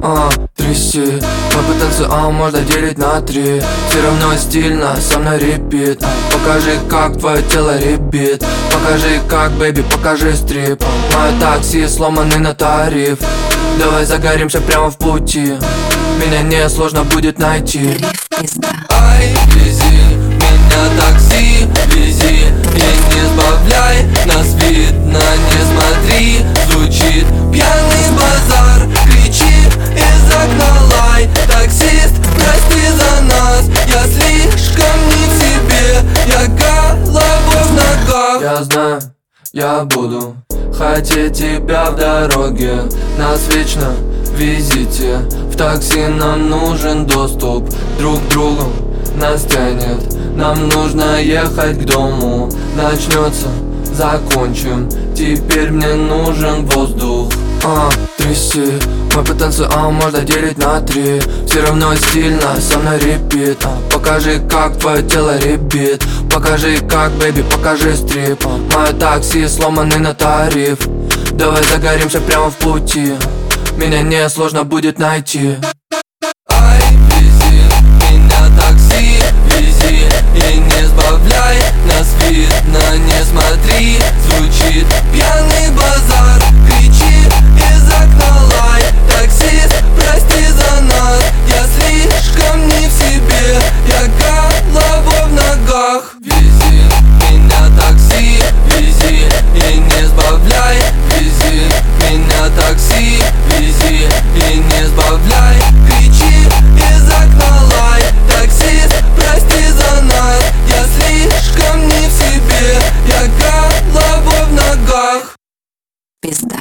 Тряси, мой потенциал можно делить на 3. Все равно стильно, со мной репит. Покажи, как твое тело ребит. Покажи, как, бэйби, покажи стрип. Мое такси сломанный на тариф. Давай загоримся прямо в пути. Меня не сложно будет найти. Ай, вези меня такси, вези и не сбавляй. Нас видно, не смотри. Звучит пьяный базар, кричит из окна лай. Таксист, прости за нас, я слишком не в себе. Я головой в ногах. Я знаю, я буду хотеть тебя в дороге. Нас вечно везите. В такси нам нужен доступ друг к другу. Нас тянет, нам нужно ехать к дому. Начнется, закончим. Теперь мне нужен воздух. Тряси, мой потенциал можно делить на 3. Все равно стильно, со мной репит. Покажи, как твое тело ребит. Покажи, как, бэйби, покажи стрип. Мое такси сломанный на тариф. Давай загоримся прямо в пути. Меня не сложно будет найти. Ай, вези меня такси, вези и не сбавляй. Нас видно, не смотри. Звучит пьяный базар, кричит из окна лай. Таксист, прости за нас, я слишком не в себе. Я головой в ногах. Вези меня такси, вези и не сбавляй. Вези меня такси, вези и не сбавляй. Кричит из окна лай. Таксист, прости за нас, я слишком не в себе. Я головой в ногах. Пизда.